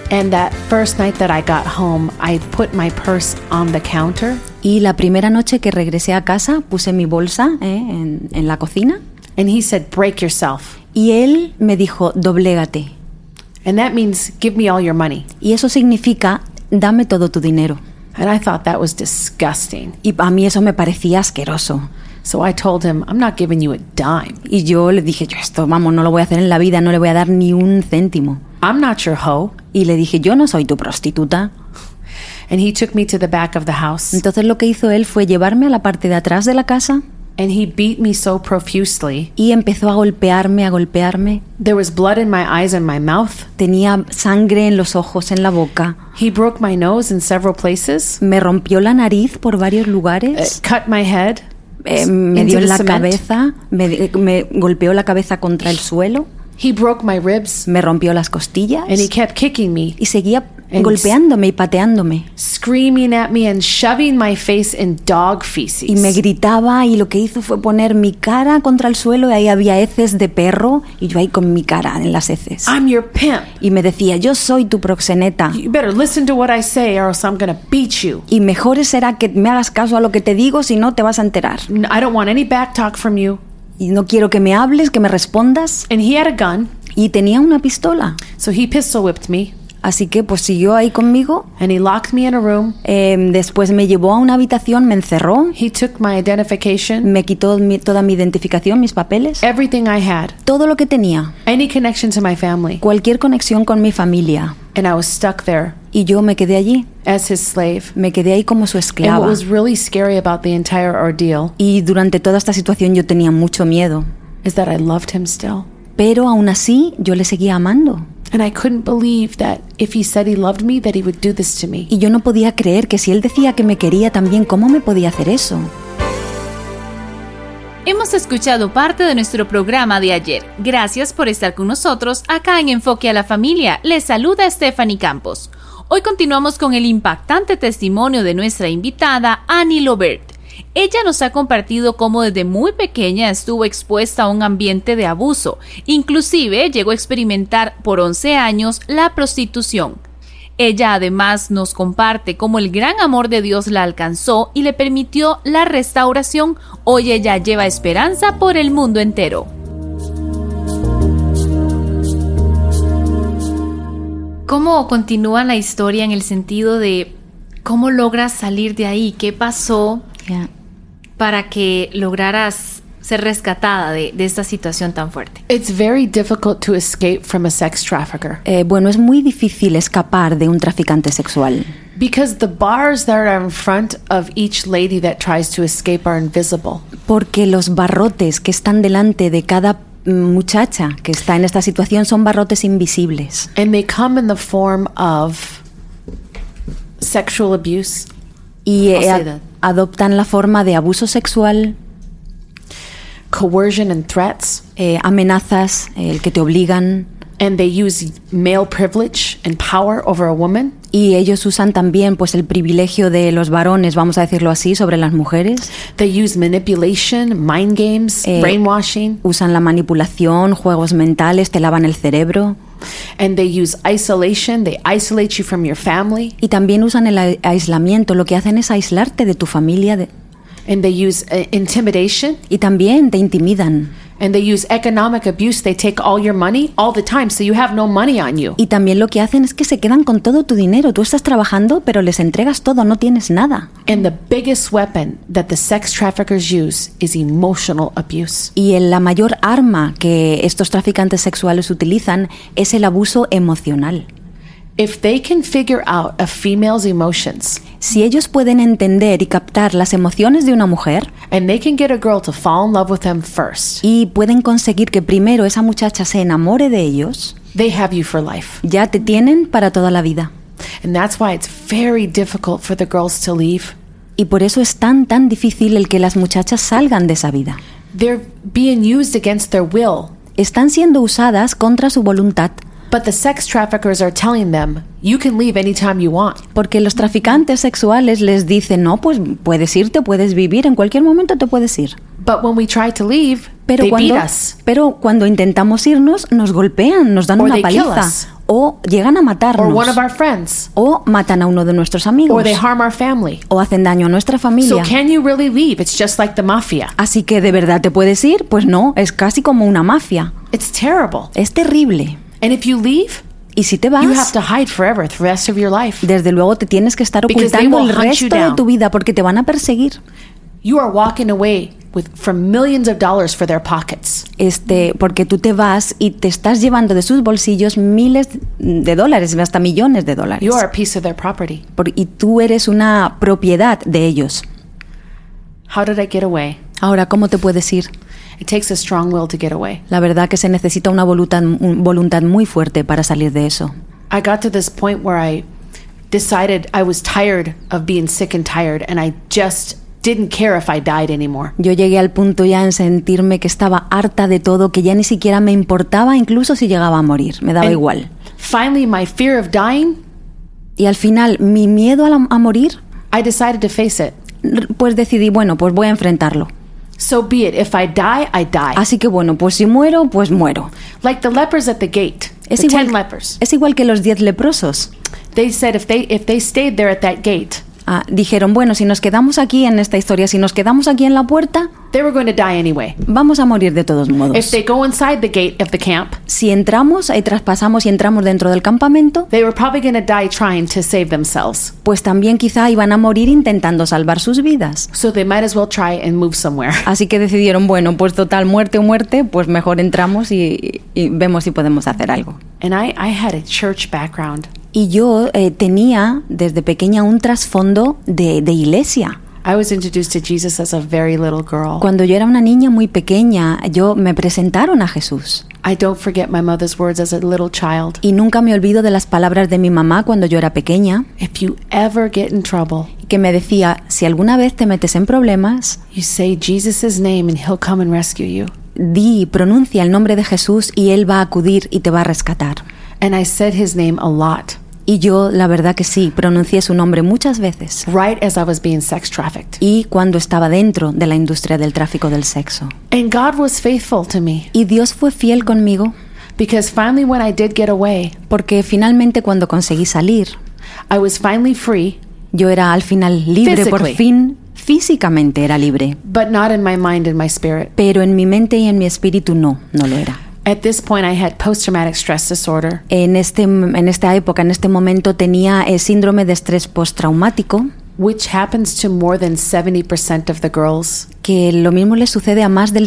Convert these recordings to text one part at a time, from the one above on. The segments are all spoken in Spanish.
And that first night that I got home, I put my purse on the counter. Y la primera noche que regresé a casa, puse mi bolsa en la cocina. And he said, break yourself. Y él me dijo, doblégate. And that means, give me all your money. Y eso significa, dame todo tu dinero. And I thought that was disgusting. Y a mí eso me parecía asqueroso. So I told him, I'm not giving you a dime. Y yo le dije, yo esto, vamos, no lo voy a hacer en la vida, no le voy a dar ni un céntimo. I'm not your hoe. Y le dije, yo no soy tu prostituta. And he took me to the back of the house. Entonces lo que hizo él fue llevarme a la parte de atrás de la casa. And he beat me so profusely. Y empezó a golpearme. There was blood in my eyes and my mouth. Tenía sangre en los ojos, en la boca. He broke my nose in several places. Me rompió la nariz por varios lugares. Cut my head. Me dio en la cabeza. Me golpeó la cabeza contra el suelo. He broke my ribs. Me rompió las costillas. And he kept kicking me. Y seguía golpeándome y pateándome. Screaming at me and shoving my face in dog feces. Y me gritaba y lo que hizo fue poner mi cara contra el suelo y ahí había heces de perro y yo ahí con mi cara en las heces. I'm your pimp. Y me decía, yo soy tu proxeneta. You better listen to what I say or else I'm gonna beat you. Y mejor será que me hagas caso a lo que te digo, si no te vas a enterar. I don't want any back talk from you. Y no quiero que me hables, que me respondas. And he had a gun. Y tenía una pistola. So he pistol whipped me. Así que pues siguió ahí conmigo. And he locked me in a room. Después me llevó a una habitación, me encerró. He took my identification. Me quitó toda mi identificación, mis papeles. Everything I had. Todo lo que tenía. Any connection to my family. Cualquier conexión con mi familia. And I was stuck there. Y yo me quedé allí. As his slave. Me quedé ahí como su esclava. And what was really scary about the entire ordeal. Y durante toda esta situación yo tenía mucho miedo. Is that I loved him still. Pero aún así yo le seguía amando. And I couldn't believe that if he said he loved me, that he would do this to me. Y yo no podía creer que si él decía que me quería también, ¿cómo me podía hacer eso? Hemos escuchado parte de nuestro programa de ayer. Gracias por estar con nosotros acá en Enfoque a la Familia. Les saluda Stephanie Campos. Hoy continuamos con el impactante testimonio de nuestra invitada, Annie Lobert. Ella nos ha compartido cómo desde muy pequeña estuvo expuesta a un ambiente de abuso. Inclusive llegó a experimentar por 11 años la prostitución. Ella además nos comparte cómo el gran amor de Dios la alcanzó y le permitió la restauración. Hoy ella lleva esperanza por el mundo entero. ¿Cómo continúa la historia en el sentido de cómo logras salir de ahí? ¿Qué pasó para que lograras ser rescatada de esta situación tan fuerte? It's very difficult to escape from a sex trafficker. Bueno, es muy difícil escapar de un traficante sexual. Because the bars that are in front of each lady that tries to escape are invisible. Porque los barrotes que están delante de cada muchacha que está en esta situación son barrotes invisibles. And they come in the form of sexual abuse. Y adoptan la forma de abuso sexual, coercion and threats, amenazas, el que te obligan. And they use male privilege and power over a woman. Y ellos usan también pues el privilegio de los varones, vamos a decirlo así, sobre las mujeres. They use manipulation, mind games, brainwashing. Usan la manipulación, juegos mentales, te lavan el cerebro. And they use isolation, they isolate you from your family. Y también usan el aislamiento, lo que hacen es aislarte de tu familia. And they use intimidation. Y también te intimidan. And they use economic abuse. They take all your money all the time, so you have no money on you. Y también lo que hacen es que se quedan con todo tu dinero. Tú estás trabajando, pero les entregas todo, no tienes nada. And the biggest weapon that the sex traffickers use is emotional abuse. Y la mayor arma que estos traficantes sexuales utilizan es el abuso emocional. If they can figure out a female's emotions, si ellos pueden entender y captar las emociones de una mujer, and they can get a girl to fall in love with them first, y pueden conseguir que primero esa muchacha se enamore de ellos, they have you for life. Ya te tienen para toda la vida. And that's why it's very difficult for the girls to leave. Y por eso es tan difícil el que las muchachas salgan de esa vida. They're being used against their will. Están siendo usadas contra su voluntad. But the sex traffickers are telling them, you can leave anytime you want. Porque los traficantes sexuales les dicen, no, pues puedes irte, puedes vivir, en cualquier momento te puedes ir. But when we try to leave, Pero they beat us. cuando intentamos irnos, nos golpean, nos dan Or una they kill paliza. us. O llegan a Or matarnos. one of our friends. O matan a uno de nuestros amigos. Or they harm our family. O hacen daño a nuestra So familia. can you really leave? It's just like the mafia. Así que, ¿de verdad te puedes ir? Pues no, es casi como una mafia. It's terrible. Es terrible. And if you leave, Y si te vas, you have to hide forever, the rest of your life. desde luego te tienes que estar Because they ocultando will el hunt you resto de down. tu vida porque te van a perseguir. You are walking away from millions of dollars for their pockets. Porque tú te vas y te estás llevando de sus bolsillos miles de dólares, hasta millones de dólares. You are a piece of their property. Y tú eres una propiedad de ellos. How did I get away? Ahora, ¿cómo te puedes ir? It takes a strong will to get away. La verdad que se necesita una voluntad muy fuerte para salir de eso. I got to this point where I decided I was tired of being sick and tired, and I just didn't care if I died anymore. Yo llegué al punto ya en sentirme que estaba harta de todo, que ya ni siquiera me importaba incluso si llegaba a morir, me daba And igual. Finally, my fear of dying, Y al final, mi miedo a morir, I decided to face it. pues decidí, bueno, pues voy a enfrentarlo. So be it. If I die, I die. Así que bueno, pues si muero, pues muero. Like the lepers at the gate, Es the 10 igual, lepers. es igual que los 10 leprosos. They said if they stayed there at that gate, Dijeron, bueno, si nos quedamos aquí en esta historia, si nos quedamos aquí en la puerta, they were going to die anyway. vamos a morir de todos modos. If they go inside the gate of the camp, Si entramos, traspasamos y entramos dentro del campamento, they were probably going to die trying to save themselves. pues también quizá iban a morir intentando salvar sus vidas. So they might as well try and move somewhere. Así que decidieron, bueno, pues total, muerte o muerte, pues mejor entramos y vemos si podemos hacer algo. And I had a church background. Y yo tenía desde pequeña un trasfondo de iglesia. I was introduced to Jesus as a very little girl. Cuando yo era una niña muy pequeña, me presentaron a Jesús. I don't forget my mother's words as a little child. Y nunca me olvido de las palabras de mi mamá cuando yo era pequeña, If you ever get in trouble, que me decía, si alguna vez te metes en problemas, you say Jesus' name and he'll come and rescue you. pronuncia el nombre de Jesús y Él va a acudir y te va a rescatar. And I said his name a lot, Y yo, la verdad que sí, pronuncié su nombre muchas veces. right as I was being sex trafficked. Y cuando estaba dentro de la industria del tráfico del sexo. And God was faithful to me, Y Dios fue fiel conmigo, because finally when I did get away, porque finalmente cuando conseguí salir, I was finally free, yo era al final libre, por Physically. fin, físicamente era libre. but not in my mind and my spirit. Pero en mi mente y en mi espíritu no lo era. At this point, I had post-traumatic stress disorder, En esta época, en este momento, tenía síndrome de estrés postraumático, which happens to more than 70% of the girls. que lo mismo le sucede a más del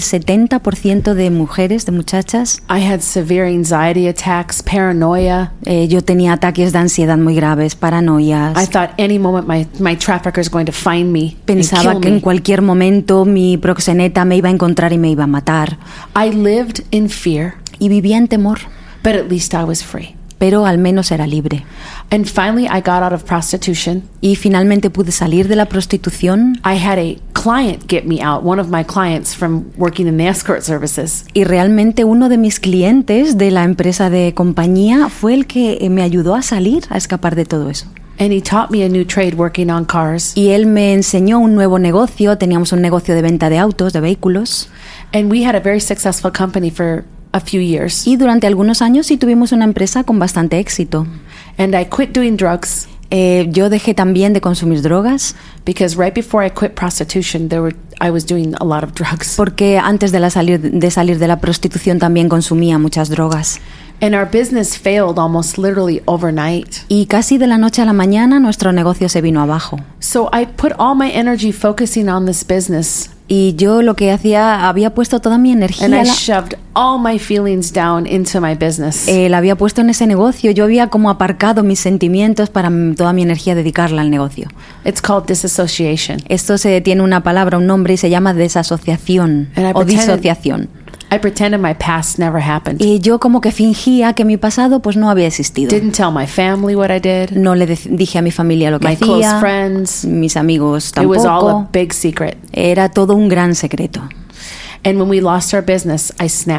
70% de mujeres, de muchachas. I had severe anxiety attacks, paranoia. Yo tenía ataques de ansiedad muy graves, paranoias. I thought any moment my trafficker is going to find me Pensaba and que kill en me. cualquier momento mi proxeneta me iba a encontrar y me iba a matar. I lived in fear, Y vivía en temor, but at least I was free. pero al menos era libre. And finally, I got out of prostitution. Y finalmente pude salir de la prostitución. I had a client get me out, one of my clients from working in the escort services. Y realmente uno de mis clientes de la empresa de compañía fue el que me ayudó a salir, a escapar de todo eso. And he taught me a new trade working on cars. Y él me enseñó un nuevo negocio, teníamos un negocio de venta de autos, de vehículos. And we had a very successful company for a few years. Y durante algunos años sí tuvimos una empresa con bastante éxito. And I quit doing drugs Yo dejé también de consumir drogas because right before I quit prostitution, I was doing a lot of drugs. porque antes de salir de la prostitución también consumía muchas drogas. And our business failed almost literally overnight. Y casi de la noche a la mañana nuestro negocio se vino abajo. So I put all my energy focusing on this business, Y yo lo que había puesto toda mi energía, and I shoved all my feelings down into my business. la había puesto en ese negocio. Yo había como aparcado mis sentimientos para toda mi energía dedicarla al negocio. It's called disassociation. Esto tiene una palabra, un nombre, y se llama desasociación And I o pretended- disociación. I pretended my past never happened. Y yo como que fingía que mi pasado pues no había existido. Didn't tell my family what I did, No le dije a mi familia lo que my close hacía, friends. mis amigos It was all a tampoco. big secret. Era todo un gran secreto. And when we lost our business, I snapped.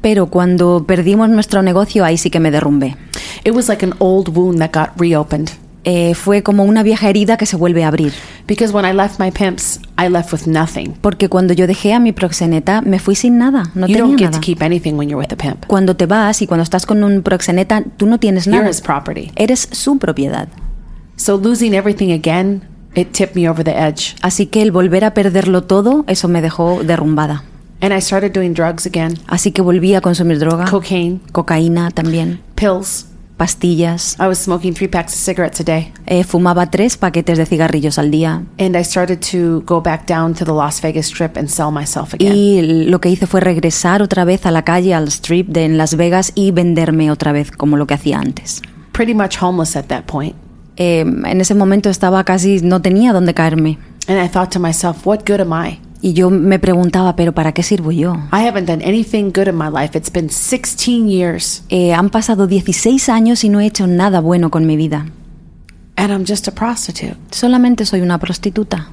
Pero cuando perdimos nuestro negocio, ahí sí que me derrumbé. It was like an old wound that got reopened. Fue como una vieja herida que se vuelve a abrir. Because when I left my pimps, I left with nothing. Porque cuando yo dejé a mi proxeneta, me fui sin nada, no You tenía don't get nada. to keep anything when you're with a pimp. Cuando te vas y cuando estás con un proxeneta, tú no tienes You're nada. his property. Eres su propiedad. So losing everything again, it tipped me over the edge. Así que el volver a perderlo todo, eso me dejó derrumbada. And I started doing drugs again. Así que volví a consumir droga, Cocaine, cocaína también, pills. pastillas. I was smoking 3 packs of cigarettes a day. Fumaba 3 paquetes de cigarrillos al día. And I started to go back down to the Las Vegas Strip and sell myself again. Y lo que hice fue regresar otra vez a la calle, al strip en Las Vegas y venderme otra vez como lo que hacía antes. Pretty much homeless at that point. En ese momento estaba casi, no tenía dónde caerme. And I thought to myself, what good am I? Y yo me preguntaba, ¿pero para qué sirvo yo? I haven't done anything good in my life. It's been 16 years. Han pasado 16 años y no he hecho nada bueno con mi vida. And I'm just a prostitute. Solamente soy una prostituta.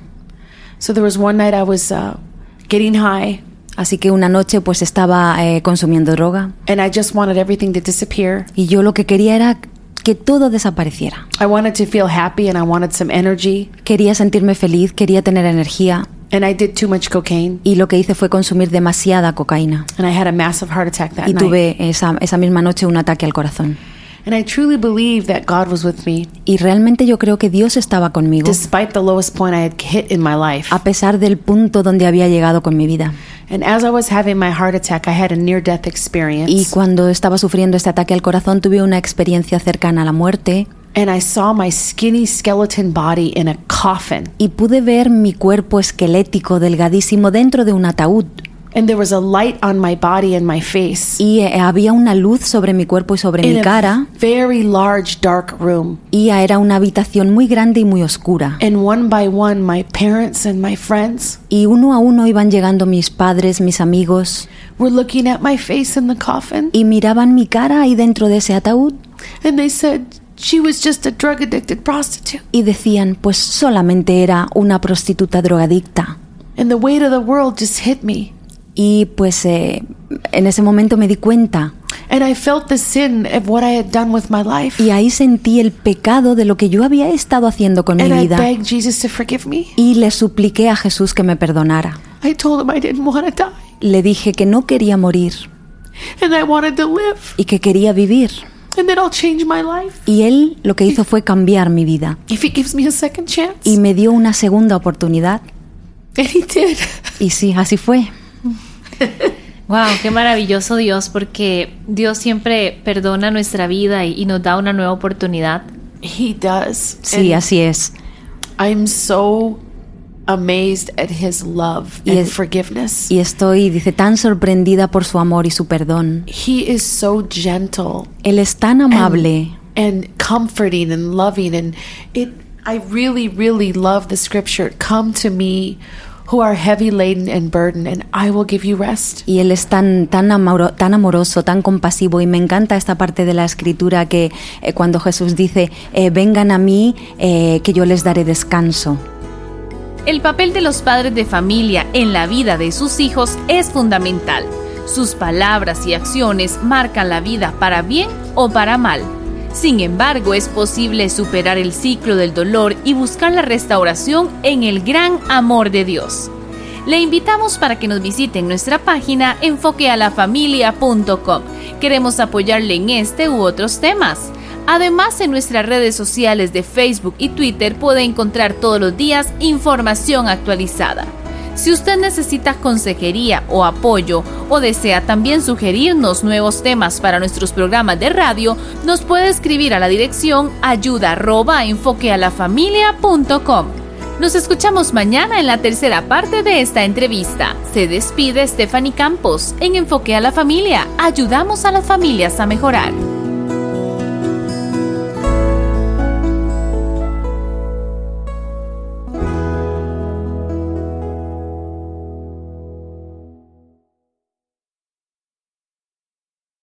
So there was one night I was getting high. Así que una noche pues estaba consumiendo droga. And I just wanted everything to disappear. Y yo lo que quería era que todo desapareciera. I wanted to feel happy and I wanted some energy. Quería sentirme feliz, quería tener energía. And I did too much cocaine. Y lo que hice fue consumir demasiada cocaína. And I had a massive heart attack that Y night. tuve esa misma noche un ataque al corazón. And I truly believe that God was with me. Y realmente yo creo que Dios estaba conmigo, Despite the lowest point I had hit in my life. a pesar del punto donde había llegado con mi vida. And as I was having my heart attack, I had a near-death experience. Y cuando estaba sufriendo este ataque al corazón, tuve una experiencia cercana a la muerte. And I saw my skinny skeleton body in a coffin. Y pude ver mi cuerpo esquelético, delgadísimo, dentro de un ataúd. And there was a light on my body and my face. Y había una luz sobre mi cuerpo y sobre mi In cara. a very large, dark room. Y era una habitación muy grande y muy oscura. And one by one, my parents and my friends Y uno a uno iban llegando mis padres, mis amigos, were looking at my face in the coffin. y miraban mi cara ahí dentro de ese ataúd. And they said, she was just a drug-addicted prostitute. Y decían, pues solamente era una prostituta drogadicta. And the weight of the world just hit me. Y pues en ese momento me di cuenta. And I felt the sin of what I had done with my life. Y ahí sentí el pecado de lo que yo había estado haciendo con mi And I vida. begged Jesus to forgive me. Y le supliqué a Jesús que me perdonara. I told him I didn't want to die. Le dije que no quería morir And I wanted to live. y que quería vivir. And then I'll change my life. Y Él lo que hizo fue cambiar mi vida. If he gives me a second chance. Y me dio una segunda oportunidad. And he did. Y sí, así fue. Wow, qué maravilloso Dios, porque Dios siempre perdona nuestra vida y nos da una nueva oportunidad. He does. Sí, And así es. I'm so amazed at his love Y and es- forgiveness. Y estoy, dice, tan sorprendida por su amor y su perdón. He is so gentle Él es tan amable. and comforting and loving, and I really, really love the scripture. Come to me who are heavy laden and burdened, and I will give you rest. Y Él es tan amoroso, tan compasivo. Y me encanta esta parte de la escritura que cuando Jesús dice, vengan a mí, que yo les daré descanso. El papel de los padres de familia en la vida de sus hijos es fundamental. Sus palabras y acciones marcan la vida para bien o para mal. Sin embargo, es posible superar el ciclo del dolor y buscar la restauración en el gran amor de Dios. Le invitamos para que nos visite en nuestra página enfoquealafamilia.com. Queremos apoyarle en este u otros temas. Además, en nuestras redes sociales de Facebook y Twitter puede encontrar todos los días información actualizada. Si usted necesita consejería o apoyo o desea también sugerirnos nuevos temas para nuestros programas de radio, nos puede escribir a la dirección ayuda@enfoquealafamilia.com. Nos escuchamos mañana en la tercera parte de esta entrevista. Se despide Stephanie Campos en Enfoque a la Familia. Ayudamos a las familias a mejorar.